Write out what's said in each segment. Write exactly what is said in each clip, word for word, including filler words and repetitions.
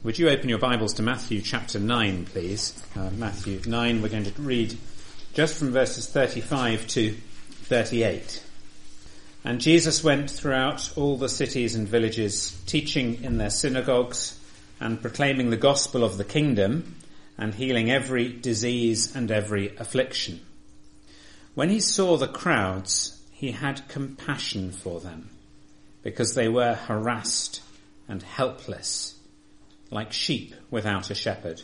Would you open your Bibles to Matthew chapter nine, please? Uh, Matthew nine, we're going to read just from verses thirty-five to thirty-eight. And Jesus went throughout all the cities and villages, teaching in their synagogues and proclaiming the gospel of the kingdom and healing every disease and every affliction. When he saw the crowds, he had compassion for them, because they were harassed and helpless, like sheep without a shepherd.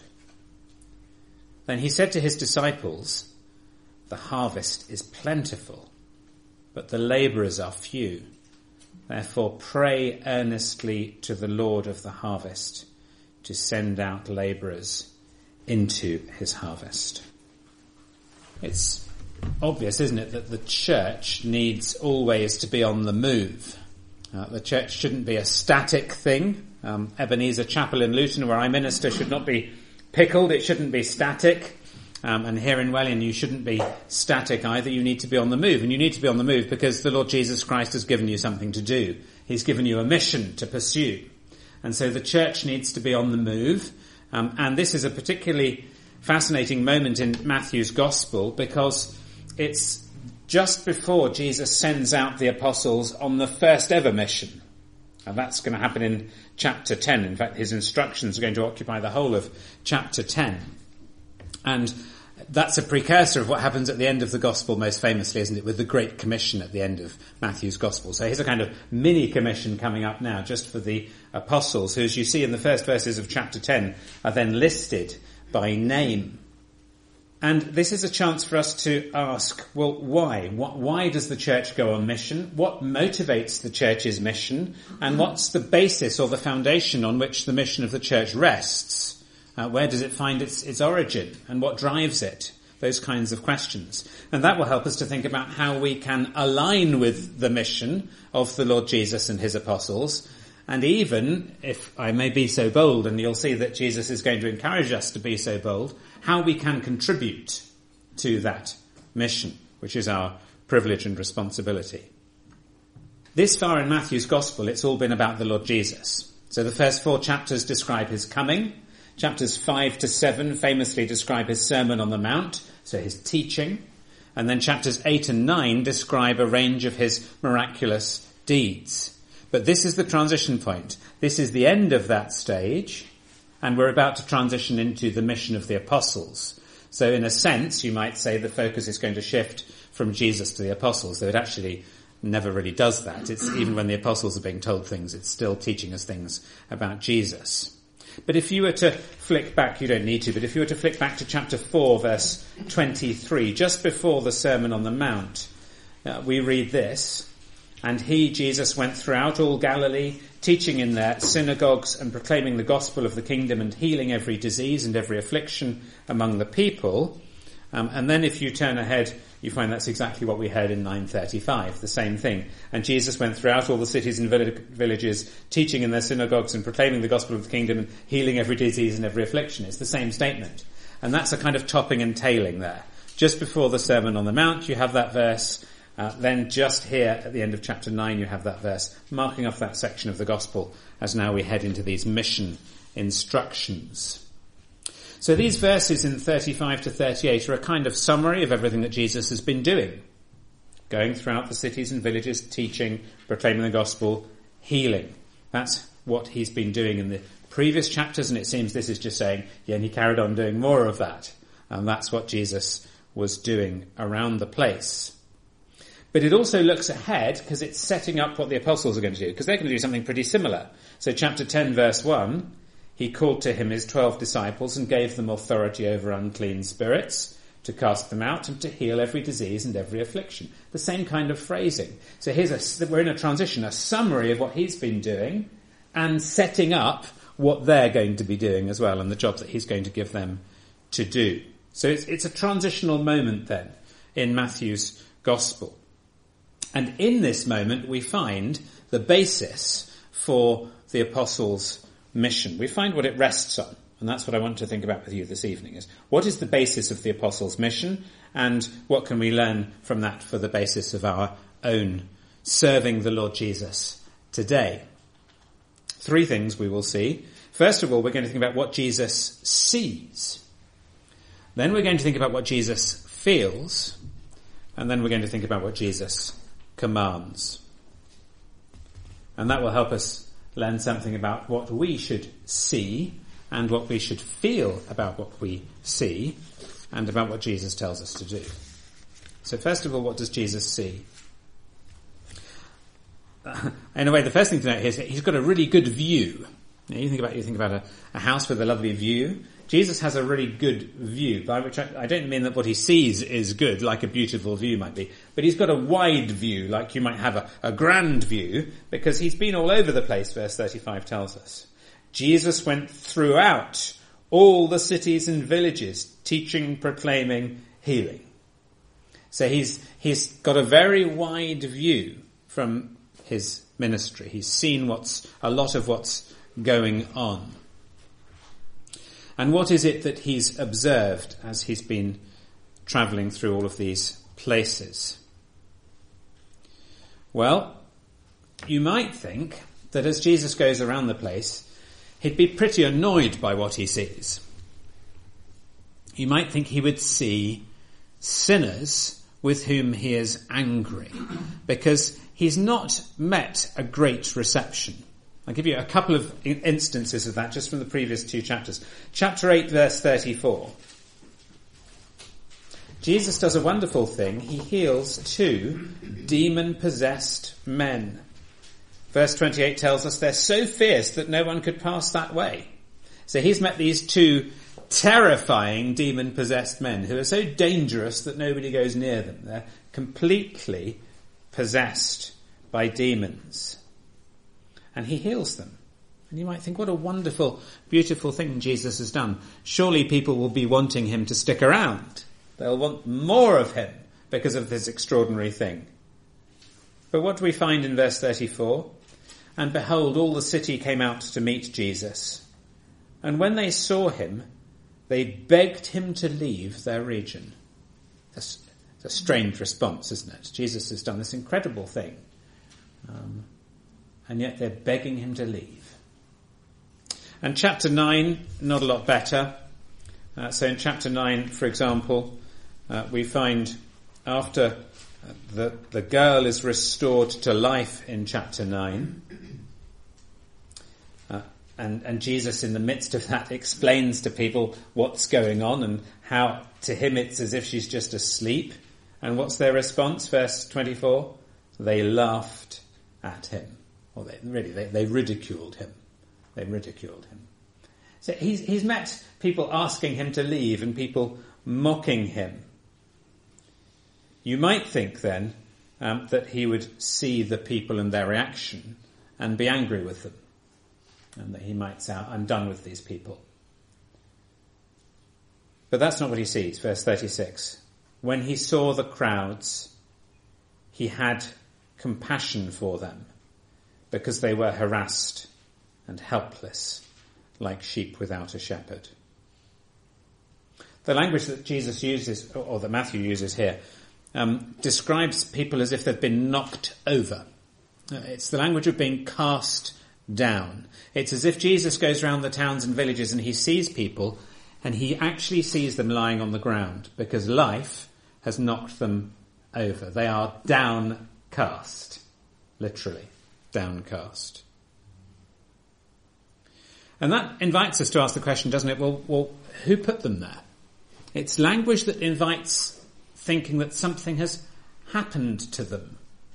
Then he said to his disciples, "The harvest is plentiful, but the labourers are few. Therefore pray earnestly to the Lord of the harvest to send out labourers into his harvest." It's obvious, isn't it, that the church needs always to be on the move. Uh, the church shouldn't be a static thing. Um, Ebenezer Chapel in Luton, where I minister, should not be pickled. It shouldn't be static. Um, and here in Wellion, you shouldn't be static either. You need to be on the move. And you need to be on the move because the Lord Jesus Christ has given you something to do. He's given you a mission to pursue. And so the church needs to be on the move. Um, and this is a particularly fascinating moment in Matthew's Gospel because it's just before Jesus sends out the apostles on the first ever mission. And that's going to happen in chapter ten. In fact, his instructions are going to occupy the whole of chapter ten. And that's a precursor of what happens at the end of the Gospel most famously, isn't it, with the Great Commission at the end of Matthew's Gospel. So here's a kind of mini commission coming up now just for the apostles, who, as you see in the first verses of chapter ten, are then listed by name. And this is a chance for us to ask, well, why? What, why does the church go on mission? What motivates the church's mission? And what's the basis or the foundation on which the mission of the church rests? Uh, where does it find its, its origin? And what drives it? Those kinds of questions. And that will help us to think about how we can align with the mission of the Lord Jesus and his apostles. And even, if I may be so bold, and you'll see that Jesus is going to encourage us to be so bold, how we can contribute to that mission, which is our privilege and responsibility. This far in Matthew's Gospel, it's all been about the Lord Jesus. So the first four chapters describe his coming. Chapters five to seven famously describe his Sermon on the Mount, so his teaching. And then chapters eight and nine describe a range of his miraculous deeds. But this is the transition point. This is the end of that stage, and we're about to transition into the mission of the apostles. So in a sense, you might say the focus is going to shift from Jesus to the apostles, though it actually never really does that. It's even when the apostles are being told things, it's still teaching us things about Jesus. But if you were to flick back, you don't need to, but if you were to flick back to chapter four, verse twenty-three, just before the Sermon on the Mount, uh, we read this. "And he, Jesus, went throughout all Galilee, teaching in their synagogues and proclaiming the gospel of the kingdom and healing every disease and every affliction among the people." Um, and then if you turn ahead, you find that's exactly what we heard in nine thirty-five, the same thing. "And Jesus went throughout all the cities and villages, teaching in their synagogues and proclaiming the gospel of the kingdom and healing every disease and every affliction." It's the same statement. And that's a kind of topping and tailing there. Just before the Sermon on the Mount, you have that verse. Uh, then just here at the end of chapter nine, you have that verse marking off that section of the gospel as now we head into these mission instructions. So these verses in thirty-five to thirty-eight are a kind of summary of everything that Jesus has been doing. Going throughout the cities and villages, teaching, proclaiming the gospel, healing. That's what he's been doing in the previous chapters, and it seems this is just saying, yeah, and he carried on doing more of that. And that's what Jesus was doing around the place. But it also looks ahead because it's setting up what the apostles are going to do, because they're going to do something pretty similar. So chapter ten, verse one, "He called to him his twelve disciples and gave them authority over unclean spirits to cast them out and to heal every disease and every affliction." The same kind of phrasing. So here's a, we're in a transition, a summary of what he's been doing and setting up what they're going to be doing as well and the jobs that he's going to give them to do. So it's, it's a transitional moment then in Matthew's Gospel. And in this moment, we find the basis for the apostles' mission. We find what it rests on. And that's what I want to think about with you this evening, is what is the basis of the apostles' mission and what can we learn from that for the basis of our own serving the Lord Jesus today? three things we will see. First of all, we're going to think about what Jesus sees. Then we're going to think about what Jesus feels. And then we're going to think about what Jesus commands. And that will help us learn something about what we should see and what we should feel about what we see and about what Jesus tells us to do. So first of all, what does Jesus see? In a way, the first thing to note here is that he's got a really good view. Now, you think about you think about a, a house with a lovely view. Jesus has a really good view, by which I, I don't mean that what he sees is good, like a beautiful view might be, but he's got a wide view, like you might have a, a grand view, because he's been all over the place, verse thirty-five tells us. Jesus went throughout all the cities and villages, teaching, proclaiming, healing. So he's he's got a very wide view from his ministry. He's seen what's a lot of what's going on. And what is it that he's observed as he's been travelling through all of these places? Well, you might think that as Jesus goes around the place, he'd be pretty annoyed by what he sees. You might think he would see sinners with whom he is angry, because he's not met a great reception. I'll give you a couple of instances of that just from the previous two chapters. Chapter eight, verse thirty-four. Jesus does a wonderful thing. He heals two demon-possessed men. Verse twenty-eight tells us they're so fierce that no one could pass that way. So he's met these two terrifying demon-possessed men who are so dangerous that nobody goes near them. They're completely possessed by demons. And he heals them. And you might think, what a wonderful, beautiful thing Jesus has done. Surely people will be wanting him to stick around. They'll want more of him because of this extraordinary thing. But what do we find in verse thirty-four? And behold, all the city came out to meet Jesus. And when they saw him, they begged him to leave their region. That's a strange response, isn't it? Jesus has done this incredible thing. Um, and yet they're begging him to leave. And chapter nine, not a lot better. Uh, so in chapter nine, for example, uh, we find after uh, the, the girl is restored to life in chapter nine, uh, and, and Jesus in the midst of that explains to people what's going on and how to him it's as if she's just asleep. And what's their response? Verse twenty-four, they laughed at him. Or they, really, they, they ridiculed him. They ridiculed him. So he's, he's met people asking him to leave and people mocking him. You might think then um, that he would see the people and their reaction and be angry with them. And that he might say, I'm done with these people. But that's not what he sees. Verse thirty-six. When he saw the crowds, he had compassion for them, because they were harassed and helpless, like sheep without a shepherd. The language that Jesus uses, or that Matthew uses here, um, describes people as if they've been knocked over. It's the language of being cast down. It's as if Jesus goes around the towns and villages and he sees people, and he actually sees them lying on the ground, because life has knocked them over. They are downcast, literally. Downcast. And that invites us to ask the question, doesn't it? Well, well, who put them there? It's language that invites thinking that something has happened to them.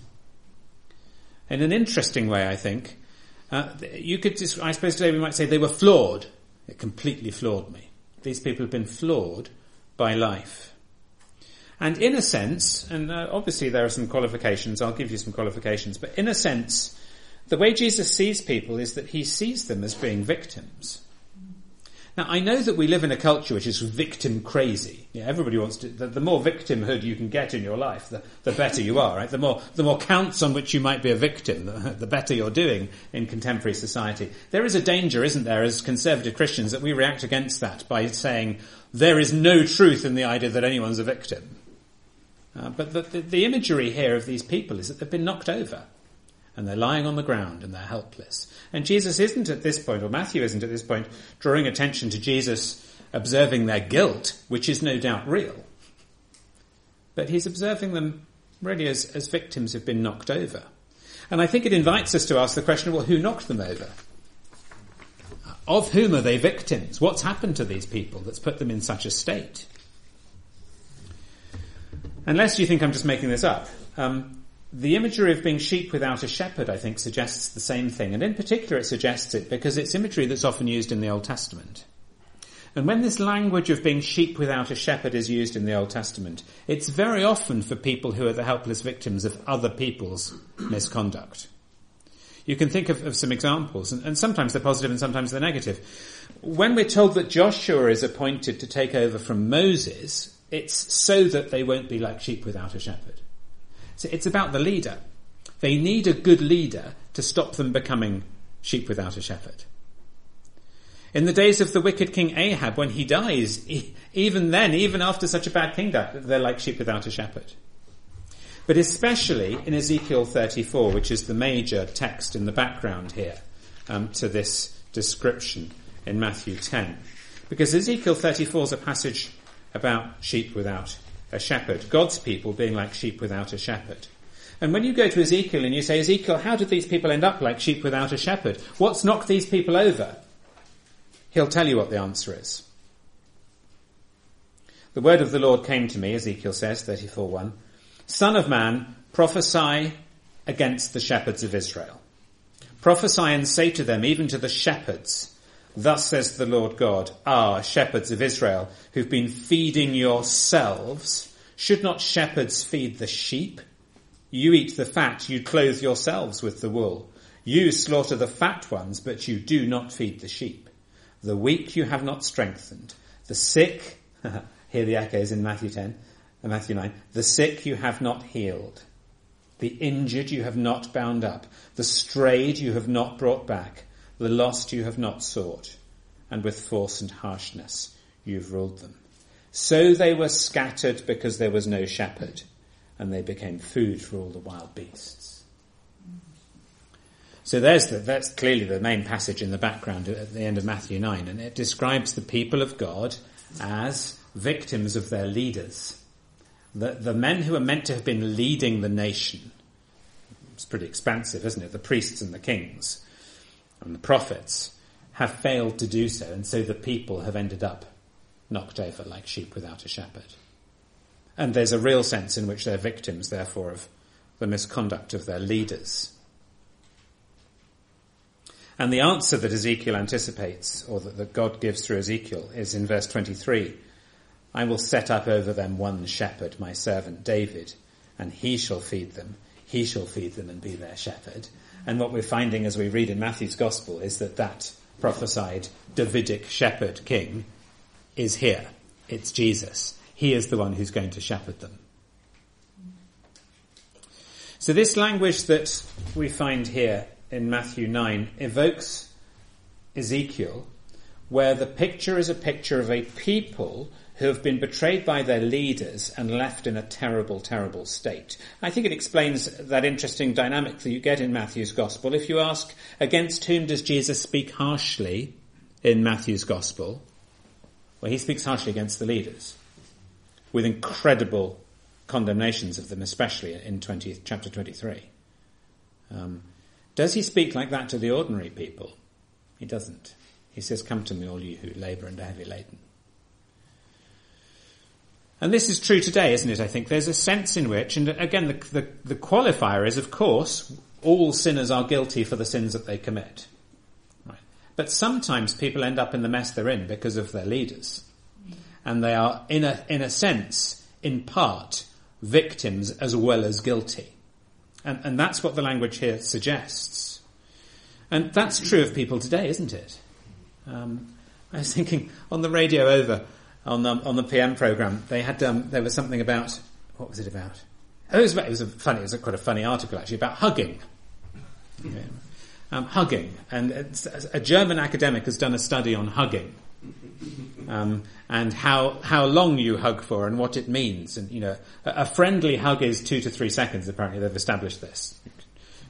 In an interesting way, I think, uh, you could, I suppose today we might say they were flawed. It completely floored me. These people have been flawed by life. And in a sense, and uh, obviously there are some qualifications, I'll give you some qualifications, but in a sense, the way Jesus sees people is that he sees them as being victims. Now, I know that we live in a culture which is victim crazy. Yeah, everybody wants to, the, the more victimhood you can get in your life, the, the better you are, right? The more, the more counts on which you might be a victim, the, the better you're doing in contemporary society. There is a danger, isn't there, as conservative Christians, that we react against that by saying there is no truth in the idea that anyone's a victim. Uh, but the, the, the imagery here of these people is that they've been knocked over. and they're lying on the ground and they're helpless. And Jesus isn't at this point, or Matthew isn't at this point, drawing attention to Jesus observing their guilt, which is no doubt real. But he's observing them really as, as victims who've been knocked over. And I think it invites us to ask the question, well, who knocked them over? Of whom are they victims? What's happened to these people that's put them in such a state? Unless you think I'm just making this up, um, the imagery of being sheep without a shepherd, I think, suggests the same thing. And in particular, it suggests it because it's imagery that's often used in the Old Testament. And when this language of being sheep without a shepherd is used in the Old Testament, it's very often for people who are the helpless victims of other people's misconduct. You can think of, of some examples, and, and sometimes they're positive and sometimes they're negative. When we're told that Joshua is appointed to take over from Moses, it's so that they won't be like sheep without a shepherd. So it's about the leader. They need a good leader to stop them becoming sheep without a shepherd. In the days of the wicked King Ahab, when he dies, even then, even after such a bad king died, they're like sheep without a shepherd. But especially in Ezekiel thirty-four, which is the major text in the background here um, to this description in Matthew ten. Because Ezekiel thirty-four is a passage about sheep without a shepherd, God's people being like sheep without a shepherd. And when you go to Ezekiel and you say, Ezekiel, how did these people end up like sheep without a shepherd? What's knocked these people over? He'll tell you what the answer is. The word of the Lord came to me, Ezekiel says, thirty-four one. Son of man, prophesy against the shepherds of Israel. Prophesy and say to them, even to the shepherds, thus says the Lord God, ah, shepherds of Israel, who've been feeding yourselves, should not shepherds feed the sheep? You eat the fat, you clothe yourselves with the wool. You slaughter the fat ones, but you do not feed the sheep. The weak you have not strengthened. The sick, hear the echoes in Matthew ten, and Matthew nine. The sick you have not healed. The injured you have not bound up. The strayed you have not brought back. The lost you have not sought. And with force and harshness you've ruled them. So they were scattered because there was no shepherd, and they became food for all the wild beasts. So there's the, that's clearly the main passage in the background at the end of Matthew nine, and it describes the people of God as victims of their leaders. The, the men who are meant to have been leading the nation. It's pretty expansive, isn't it? The priests and the kings and the prophets have failed to do so, and so the people have ended up knocked over like sheep without a shepherd. And there's a real sense in which they're victims, therefore, of the misconduct of their leaders. And the answer that Ezekiel anticipates, or that, that God gives through Ezekiel, is in verse twenty-three. I will set up over them one shepherd, my servant David, and he shall feed them. He shall feed them and be their shepherd. And what we're finding as we read in Matthew's Gospel is that that prophesied Davidic shepherd king is here. It's Jesus. He is the one who's going to shepherd them. So this language that we find here in Matthew nine evokes Ezekiel, where the picture is a picture of a people who have been betrayed by their leaders and left in a terrible, terrible state. I think it explains that interesting dynamic that you get in Matthew's Gospel. If you ask, against whom does Jesus speak harshly in Matthew's Gospel? Well, he speaks harshly against the leaders, with incredible condemnations of them, especially in twentieth, chapter twenty-three. Um, Does he speak like that to the ordinary people? He doesn't. He says, come to me, all you who labour and are heavy laden. And this is true today, isn't it, I think? There's a sense in which, and again, the, the, the qualifier is, of course, all sinners are guilty for the sins that they commit. Right. But sometimes people end up in the mess they're in because of their leaders. And they are, in a, in a sense, in part, victims as well as guilty. And, and that's what the language here suggests. And that's true of people today, isn't it? Um, I was thinking on the radio over on the, on the P M programme, they had um, there was something about, what was it about? Oh, it was, about, it was a funny, it was a, quite a funny article actually about hugging. Yeah. Um, hugging, and it's, a German academic has done a study on hugging. Um, and how how long you hug for and what it means. And, you know, a, a friendly hug is two to three seconds, apparently they've established this.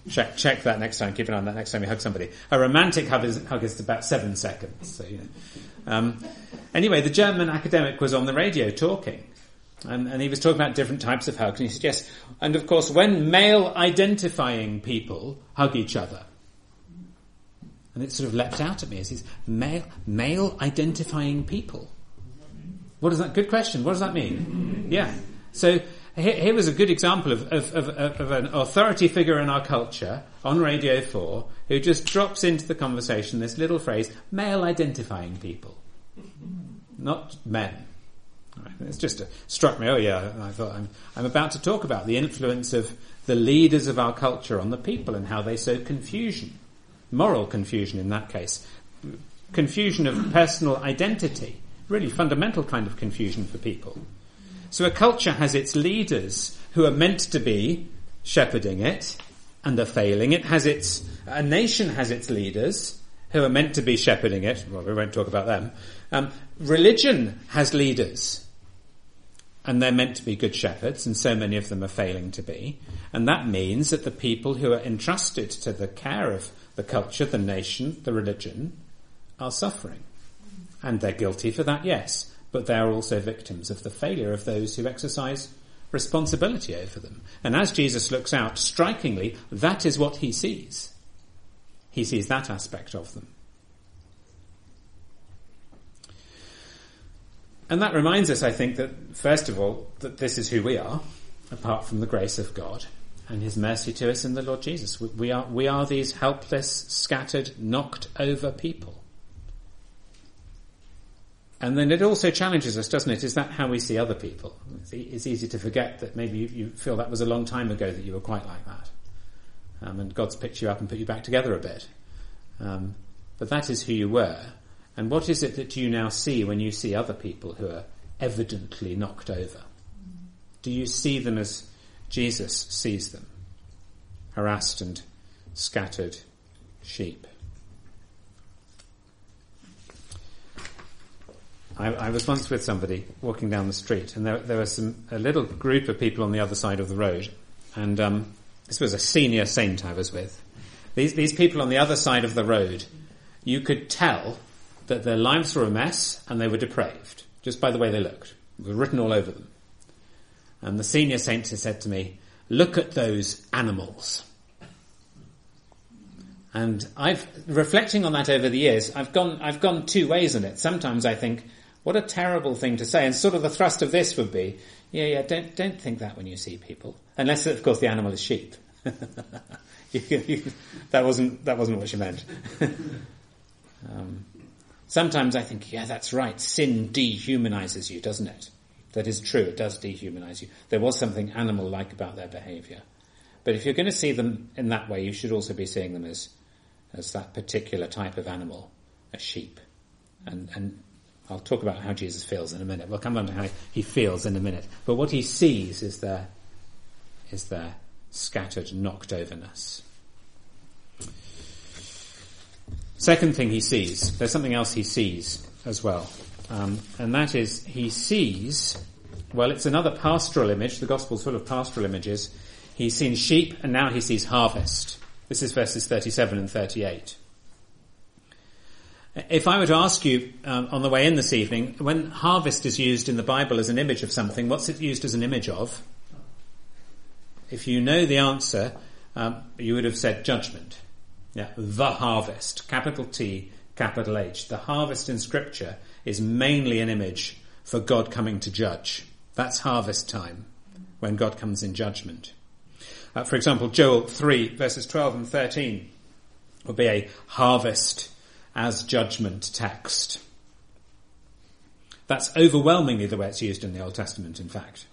Check, check that next time. Keep an eye on that next time you hug somebody. A romantic hug is, hug is about seven seconds. So, you know. Um, anyway, the German academic was on the radio talking. And, and he was talking about different types of hugs. And he said, yes, and of course, when male-identifying people hug each other, and it sort of leapt out at me as he's male, male-identifying people. What does that? Good question. What does that mean? Yeah. So here, here was a good example of, of, of, of an authority figure in our culture on Radio four who just drops into the conversation this little phrase, male-identifying people, not men. Right. It's just a, struck me. Oh yeah, I thought I'm, I'm about to talk about the influence of the leaders of our culture on the people and how they sow confusion, moral confusion in that case, confusion of personal identity. Really fundamental kind of confusion for people. So a culture has its leaders who are meant to be shepherding it and are failing. It has its, a nation has its leaders who are meant to be shepherding it. Well, we won't talk about them. Um, religion has leaders and they're meant to be good shepherds, and so many of them are failing to be. And that means that the people who are entrusted to the care of the culture, the nation, the religion, are suffering. And they're guilty for that, yes, but they're also victims of the failure of those who exercise responsibility over them. And as Jesus looks out, strikingly, that is what he sees. He sees that aspect of them. And that reminds us, I think, that, first of all, that this is who we are, apart from the grace of God and his mercy to us in the Lord Jesus. We, we are, we are these helpless, scattered, knocked over people. And then it also challenges us, doesn't it? Is that how we see other people? It's easy to forget that maybe you, you feel that was a long time ago that you were quite like that. Um, and God's picked you up and put you back together a bit. Um, but that is who you were. And what is it that you now see when you see other people who are evidently knocked over? Do you see them as Jesus sees them? Harassed and scattered sheep. I, I was once with somebody walking down the street, and there, there was some, a little group of people on the other side of the road, and um, this was a senior saint I was with. These, these people on the other side of the road, you could tell that their lives were a mess and they were depraved, just by the way they looked. It was written all over them. And the senior saint said to me, "Look at those animals." And I've, reflecting on that over the years, I've gone, I've gone two ways on it. Sometimes I think, what a terrible thing to say. And sort of the thrust of this would be, yeah, yeah, don't, don't think that when you see people. Unless, of course, the animal is sheep. that wasn't, that wasn't what she meant. um, sometimes I think, yeah, that's right. Sin dehumanizes you, doesn't it? That is true. It does dehumanize you. There was something animal-like about their behavior. But if you're going to see them in that way, you should also be seeing them as as that particular type of animal, a sheep. And, and I'll talk about how Jesus feels in a minute. We'll come on to how he feels in a minute. But what he sees is their, is their scattered, knocked overness. Second thing he sees, there's something else he sees as well. Um, and that is, he sees, well, it's another pastoral image. The Gospel's full of pastoral images. He's seen sheep, and now he sees harvest. This is verses thirty-seven and thirty-eight. If I were to ask you um, on the way in this evening, when harvest is used in the Bible as an image of something, what's it used as an image of? If you know the answer, um, you would have said judgment. Yeah, the harvest, capital T, capital H. The harvest in Scripture is mainly an image for God coming to judge. That's harvest time, when God comes in judgment. Uh, for example, Joel three, verses twelve and thirteen will be a harvest as judgment text. That's overwhelmingly the way it's used in the Old Testament, in fact.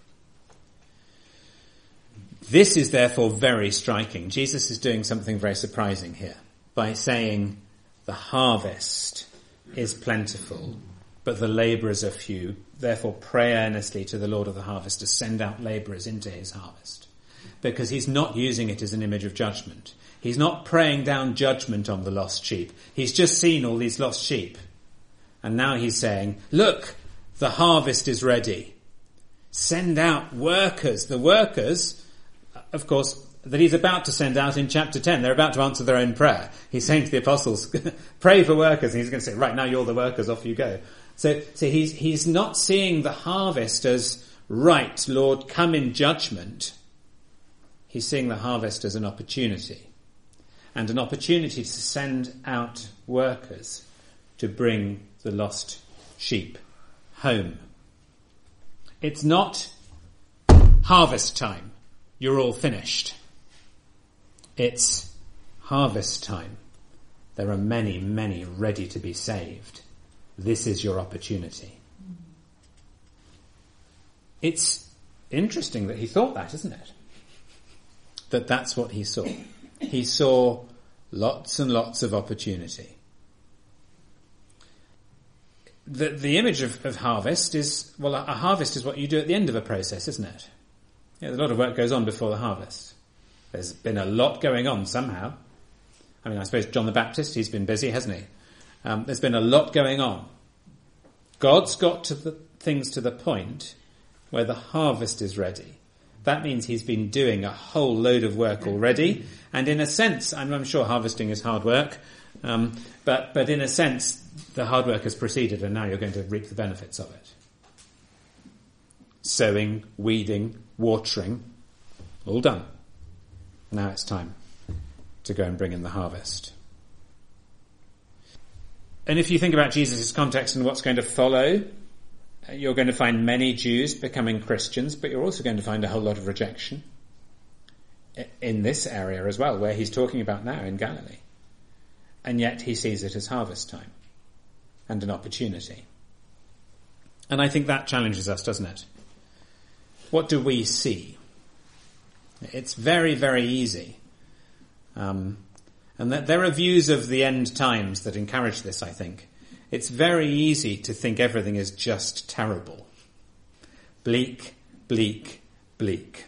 This is therefore very striking. Jesus is doing something very surprising here by saying the harvest is plentiful, but the labourers are few. Therefore pray earnestly to the Lord of the harvest to send out labourers into his harvest. Because he's not using it as an image of judgment. He's not praying down judgment on the lost sheep. He's just seen all these lost sheep. And now he's saying, look, the harvest is ready. Send out workers. The workers, of course, that he's about to send out in chapter ten. They're about to answer their own prayer. He's saying to the apostles, pray for workers. And he's going to say, right, now you're the workers, off you go. So, so he's, he's not seeing the harvest as, right, Lord, come in judgment. He's seeing the harvest as an opportunity, and an opportunity to send out workers to bring the lost sheep home. It's not harvest time. You're all finished. It's harvest time. There are many, many ready to be saved. This is your opportunity. It's interesting that he thought that, isn't it? That that's what he saw. He saw lots and lots of opportunity. The, the image of, of harvest is, well, a, a harvest is what you do at the end of a process, isn't it? Yeah, a lot of work goes on before the harvest. There's been a lot going on somehow. I mean, I suppose John the Baptist, he's been busy, hasn't he? Um, there's been a lot going on. God's got to the things to the point where the harvest is ready. That means he's been doing a whole load of work already. And in a sense, I'm, I'm sure harvesting is hard work, um, but, but in a sense, the hard work has proceeded and now you're going to reap the benefits of it. Sowing, weeding, watering, all done. Now it's time to go and bring in the harvest. And if you think about Jesus' context and what's going to follow, you're going to find many Jews becoming Christians, but you're also going to find a whole lot of rejection in this area as well, where he's talking about now in Galilee. And yet he sees it as harvest time and an opportunity. And I think that challenges us, doesn't it? What do we see? It's very, very easy. Um, and that there are views of the end times that encourage this, I think. It's very easy to think everything is just terrible. Bleak, bleak, bleak.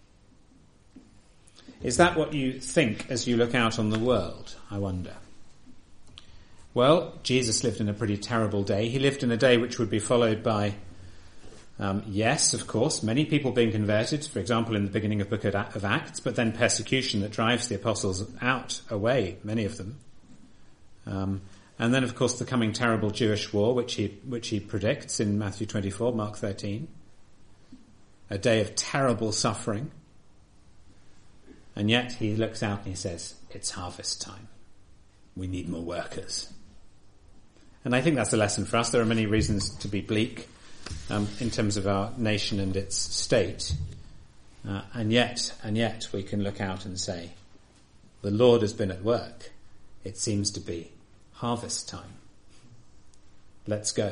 Is that what you think as you look out on the world, I wonder? Well, Jesus lived in a pretty terrible day. He lived in a day which would be followed by, um, yes, of course, many people being converted, for example, in the beginning of the book of Acts, but then persecution that drives the apostles out, away, many of them. Um, and then, of course, the coming terrible Jewish war, which he, which he predicts in Matthew twenty-four, Mark thirteen. A day of terrible suffering. And yet he looks out and he says, it's harvest time. We need more workers. And I think that's a lesson for us. There are many reasons to be bleak um, in terms of our nation and its state. Uh, and yet, and yet we can look out and say, the Lord has been at work. It seems to be harvest time. Let's go.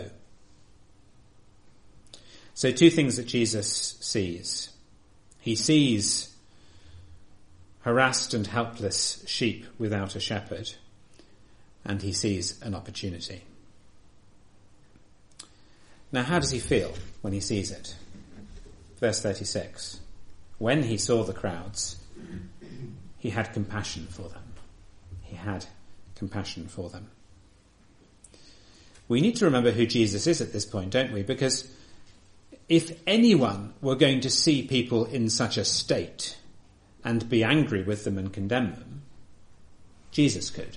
So two things that Jesus sees. He sees harassed and helpless sheep without a shepherd, and he sees an opportunity. Now, how does he feel when he sees it? Verse thirty-six. When he saw the crowds, he had compassion for them. He had compassion for them. We need to remember who Jesus is at this point, don't we? Because if anyone were going to see people in such a state and be angry with them and condemn them, Jesus could.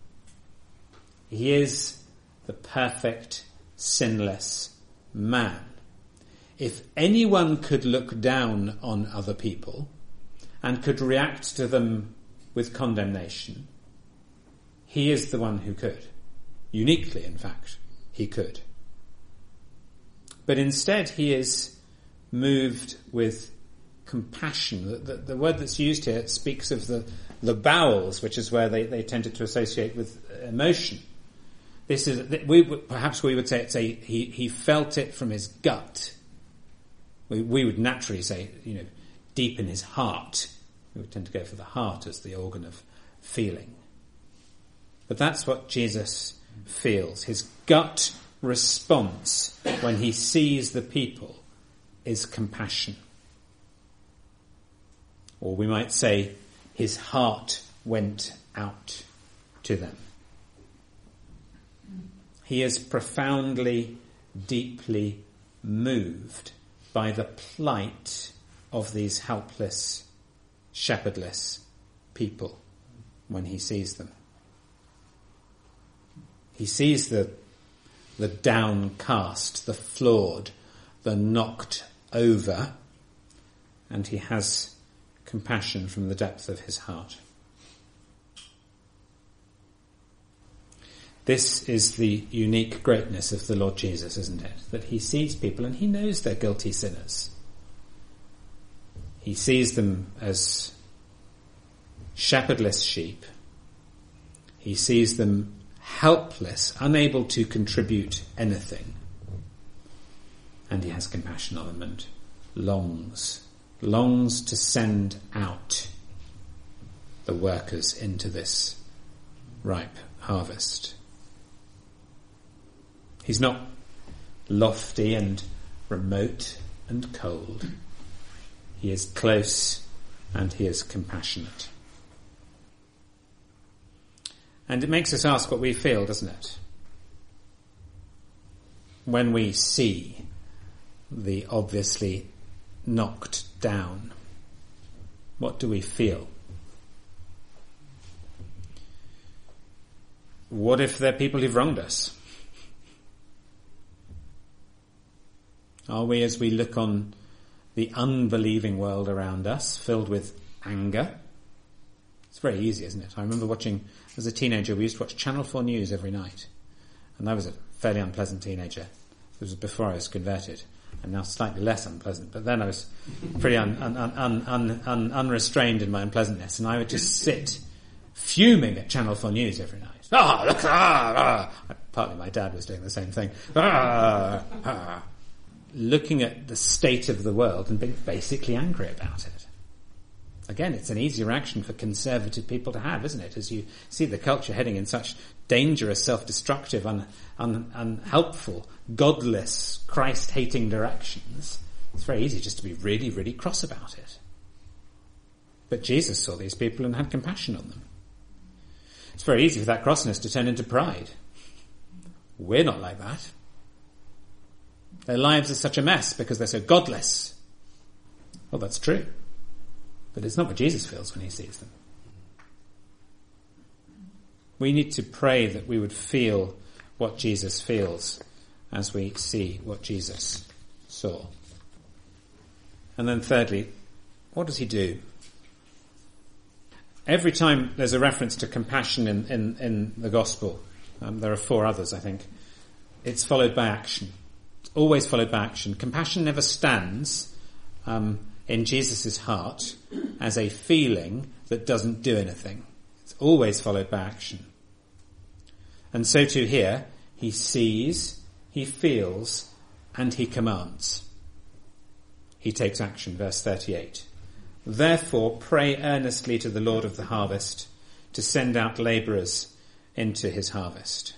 He is the perfect, sinless man. If anyone could look down on other people and could react to them with condemnation, he is the one who could. Uniquely, in fact, he could. But instead he is moved with compassion. The, the, the word that's used here speaks of the, the bowels, which is where they, they tended to associate with emotion. This is, we perhaps we would say it's a, he, he felt it from his gut. We, we would naturally say, you know, deep in his heart. We would tend to go for the heart as the organ of feeling. But that's what Jesus feels. His gut response when he sees the people is compassion. Or we might say his heart went out to them. He is profoundly, deeply moved by the plight of these helpless shepherdless people when he sees them. He sees the, the downcast, the flawed, the knocked over, and he has compassion from the depth of his heart. This is the unique greatness of the Lord Jesus, isn't it? That he sees people and he knows they're guilty sinners. He sees them as shepherdless sheep. He sees them helpless, unable to contribute anything. And he has compassion on them and longs, longs to send out the workers into this ripe harvest. He's not lofty and remote and cold. He is close and he is compassionate. And it makes us ask what we feel, doesn't it? When we see the obviously knocked down, what do we feel? What if they're people who've wronged us? Are we, as we look on the unbelieving world around us, filled with anger? It's very easy, isn't it? I remember watching, as a teenager, we used to watch Channel four News every night. And I was a fairly unpleasant teenager. This was before I was converted. And now slightly less unpleasant. But then I was pretty un, un, un, un, un, un, unrestrained in my unpleasantness. And I would just sit fuming at Channel four News every night. Ah, look, ah, ah. Partly my dad was doing the same thing. Ah, ah. Looking at the state of the world and being basically angry about it. Again, it's an easy reaction for conservative people to have, isn't it? As you see the culture heading in such dangerous, self-destructive, un, un, unhelpful, godless, Christ-hating directions, it's very easy just to be really, really cross about it. But Jesus saw these people and had compassion on them. It's very easy for that crossness to turn into pride. We're not like that. Their lives are such a mess because they're so godless. Well, that's true. But it's not what Jesus feels when he sees them. We need to pray that we would feel what Jesus feels as we see what Jesus saw. And then thirdly, what does he do? Every time there's a reference to compassion in, in, in the gospel, um, there are four others, I think, it's followed by action. Always followed by action. Compassion never stands um, in Jesus' heart as a feeling that doesn't do anything. It's always followed by action. And so too here, he sees, he feels, and he commands. He takes action, verse thirty-eight. Therefore pray earnestly to the Lord of the harvest to send out labourers into his harvest.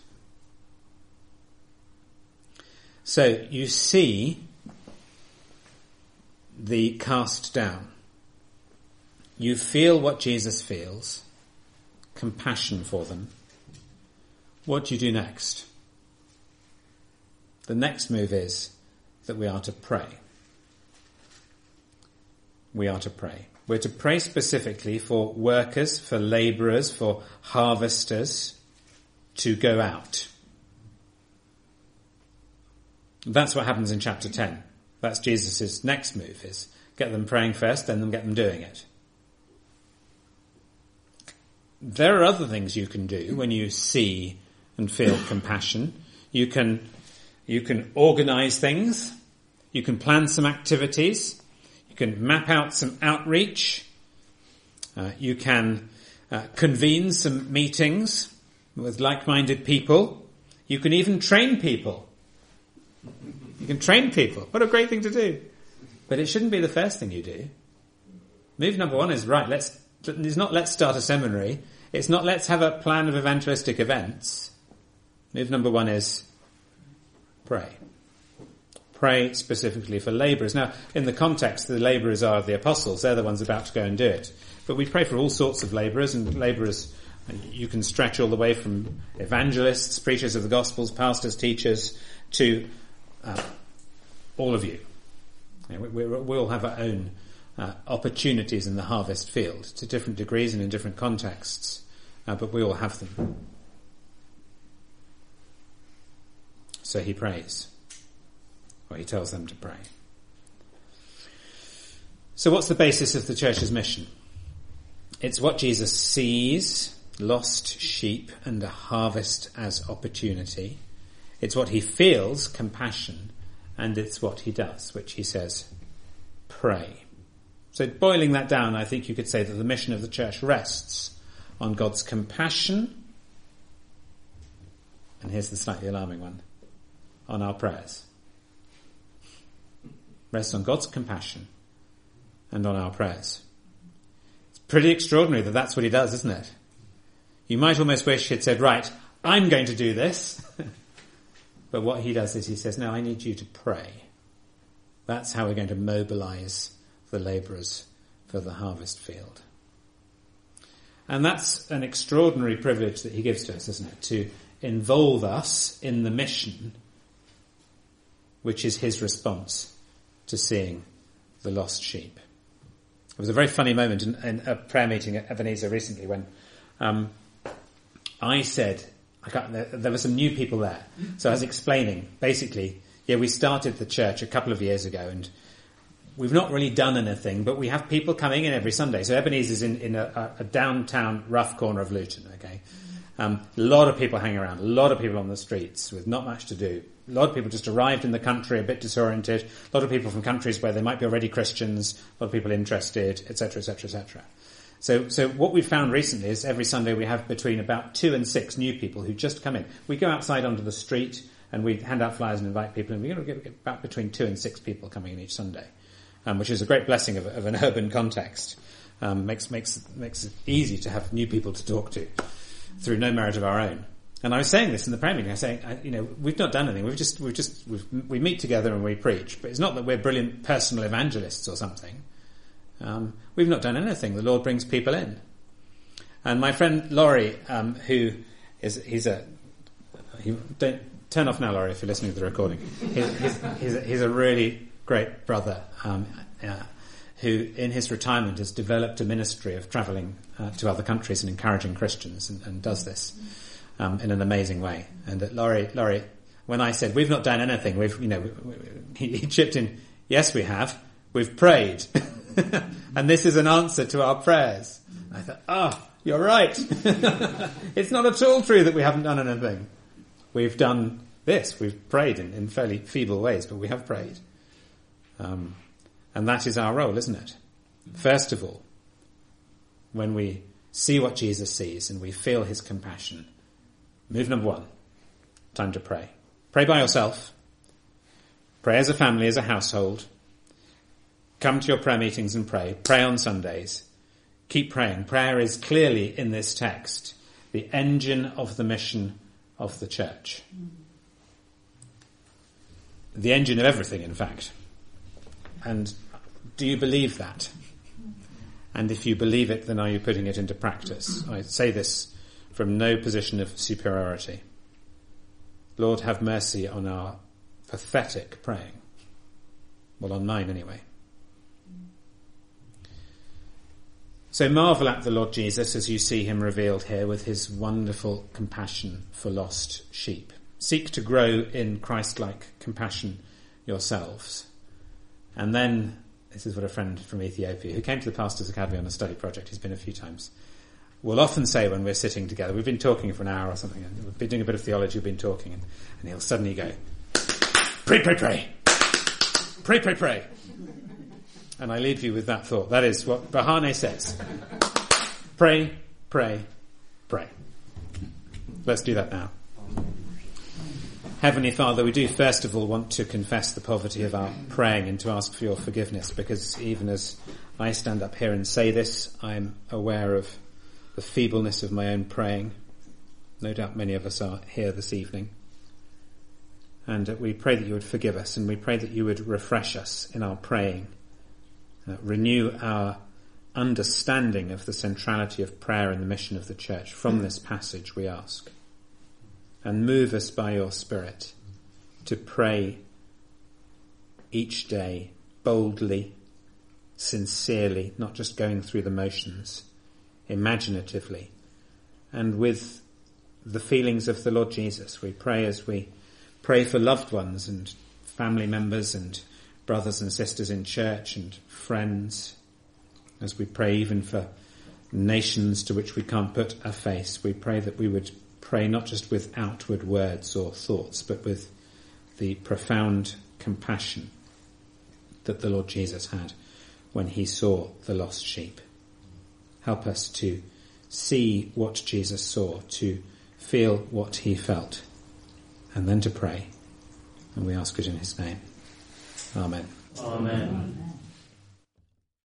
So you see the cast down. You feel what Jesus feels, compassion for them. What do you do next? The next move is that we are to pray. We are to pray. We're to pray specifically for workers, for labourers, for harvesters to go out. That's what happens in chapter ten. That's Jesus' next move, is get them praying first, then get them doing it. There are other things you can do when you see and feel compassion. You can, you can organise things. You can plan some activities. You can map out some outreach. Uh, you can uh, convene some meetings with like-minded people. You can even train people. You can train people. What a great thing to do. But it shouldn't be the first thing you do. Move number one is, right, let's, it's not let's start a seminary. It's not let's have a plan of evangelistic events. Move number one is pray. Pray specifically for labourers. Now, in the context, the labourers are the apostles. They're the ones about to go and do it. But we pray for all sorts of labourers, and labourers you can stretch all the way from evangelists, preachers of the Gospels, pastors, teachers, to uh, all of you. We, we, we all have our own uh, opportunities in the harvest field to different degrees and in different contexts, uh, but we all have them. So he prays, or he tells them to pray. So what's the basis of the church's mission? It's what Jesus sees, lost sheep and a harvest as opportunity. It's what he feels, compassion, and it's what he does, which he says, pray. So boiling that down, I think you could say that the mission of the church rests on God's compassion, and here's the slightly alarming one, on our prayers. Rests on God's compassion and on our prayers. It's pretty extraordinary that that's what he does, isn't it? You might almost wish he'd said, right, I'm going to do this. But what he does is he says, no, I need you to pray. That's how we're going to mobilize the labourers for the harvest field. And that's an extraordinary privilege that he gives to us, isn't it? To involve us in the mission, which is his response to seeing the lost sheep. It was a very funny moment in, in a prayer meeting at Ebenezer recently when um, I said, I got, there, there were some new people there. So I was explaining, basically, yeah, we started the church a couple of years ago and we've not really done anything, but we have people coming in every Sunday. So Ebenezer's in, in a, a downtown rough corner of Luton, okay? Um, a lot of people hanging around, a lot of people on the streets with not much to do. A lot of people just arrived in the country a bit disoriented. A lot of people from countries where they might be already Christians. A lot of people interested, et cetera, et cetera, et cetera. So, so what we've found recently is every Sunday we have between about two and six new people who just come in. We go outside onto the street and we hand out flyers and invite people, and we're going to get about between two and six people coming in each Sunday, um, which is a great blessing of, of an urban context. Um, makes makes makes it easy to have new people to talk to through no merit of our own. And I was saying this in the prayer meeting. I was saying, I, you know, we've not done anything. We've just we've just we've, we meet together and we preach. But it's not that we're brilliant personal evangelists or something. Um, we've not done anything. The Lord brings people in. And my friend Laurie, um, who is, he's a, he, don't, turn off now, Laurie, if you're listening to the recording. He, he's, he's, a, he's a really great brother, um, uh, who in his retirement has developed a ministry of travelling uh, to other countries and encouraging Christians and, and does this, um, in an amazing way. And uh, Laurie, Laurie, when I said, we've not done anything, we've, you know, we, we, he, he chipped in, yes, we have. We've prayed. And this is an answer to our prayers. I thought, ah, oh, you're right. It's not at all true that we haven't done anything. We've done this. We've prayed in, in fairly feeble ways, but we have prayed. Um, and that is our role, isn't it? First of all, when we see what Jesus sees and we feel his compassion, move number one, time to pray. Pray by yourself. Pray as a family, as a household. Come to your prayer meetings and pray. Pray on Sundays. Keep praying. Prayer is clearly in this text the engine of the mission of the church. The engine of everything, in fact. And do you believe that? And if you believe it, then are you putting it into practice? I say this from no position of superiority. Lord, have mercy on our pathetic praying. Well, on mine anyway. So marvel at the Lord Jesus as you see him revealed here with his wonderful compassion for lost sheep. Seek to grow in Christ-like compassion yourselves. And then, this is what a friend from Ethiopia, who came to the Pastors' Academy on a study project, he's been a few times, will often say when we're sitting together, we've been talking for an hour or something, and we've been doing a bit of theology, we've been talking, and, and he'll suddenly go, pray, pray, pray. Pray, pray, pray. And I leave you with that thought. That is what Bahane says. Pray, pray, pray. Let's do that now. Heavenly Father, we do first of all want to confess the poverty of our praying and to ask for your forgiveness, because even as I stand up here and say this, I'm aware of the feebleness of my own praying. No doubt many of us are here this evening. And we pray that you would forgive us, and we pray that you would refresh us in our praying. Uh, renew our understanding of the centrality of prayer and the mission of the church from this passage, we ask. And move us by your Spirit to pray each day boldly, sincerely, not just going through the motions, imaginatively, and with the feelings of the Lord Jesus. We pray as we pray for loved ones and family members and brothers and sisters in church and friends, as we pray even for nations to which we can't put a face. We pray that we would pray not just with outward words or thoughts, but with the profound compassion that the Lord Jesus had when he saw the lost sheep. Help us to see what Jesus saw, to feel what he felt, and then to pray. And we ask it in his name. Amen. Amen.